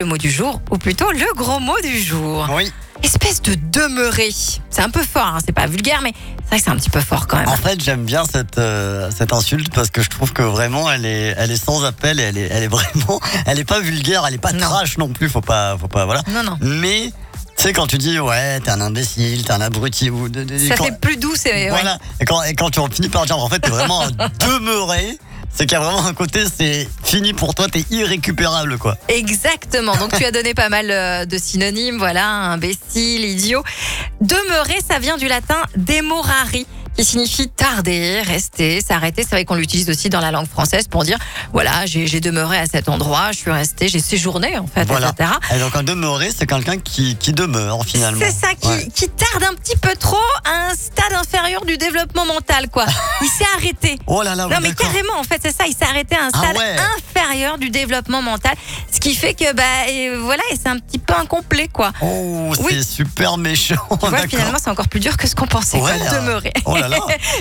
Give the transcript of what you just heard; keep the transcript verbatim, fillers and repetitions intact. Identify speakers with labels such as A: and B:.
A: Le mot du jour, ou plutôt le gros mot du jour.
B: Oui.
A: Espèce de demeurer. C'est un peu fort, hein, c'est pas vulgaire, mais c'est vrai que c'est un petit peu fort quand même.
B: En fait, j'aime bien cette euh, cette insulte parce que je trouve que vraiment, elle est elle est sans appel et elle est elle est vraiment, elle est pas vulgaire, elle est pas
A: Non.
B: trash non plus. Faut pas faut pas voilà.
A: Non, non.
B: Mais tu sais quand tu dis ouais, t'es un imbécile, t'es un abruti ou de, de-
A: Ça
B: quand-
A: fait plus doux, c'est. ouais.
B: voilà. Et quand et quand tu finis par dire en fait t'es vraiment un demeuré, c'est qu'il y a vraiment un côté c'est fini pour toi, t'es irrécupérable quoi.
A: Exactement. Donc tu as donné pas mal euh, de synonymes, voilà, imbécile, idiot. Demeurer, ça vient du latin demorari, qui signifie tarder, rester, s'arrêter. C'est vrai qu'on l'utilise aussi dans la langue française pour dire, voilà, j'ai, j'ai demeuré à cet endroit, je suis resté, j'ai séjourné en fait,
B: Voilà.
A: et cetera.
B: Et donc un demeuré, c'est quelqu'un qui qui demeure finalement.
A: C'est ça qui,
B: Ouais.
A: qui tarde un petit peu trop à un stade inférieur du développement mental, quoi. Il s'est arrêté.
B: Oh là là. oui,
A: Non mais
B: d'accord.
A: carrément, en fait c'est ça, il s'est arrêté à un
B: Ah
A: stade
B: ouais.
A: inférieur du développement mental, ce qui fait que bah et voilà, et c'est un petit peu incomplet quoi.
B: Oh, c'est
A: Oui.
B: super méchant.
A: Tu vois,
B: d'accord.
A: finalement c'est encore plus dur que ce qu'on pensait,
B: Ouais,
A: quoi,
B: euh,
A: demeurer.
B: Oh là là.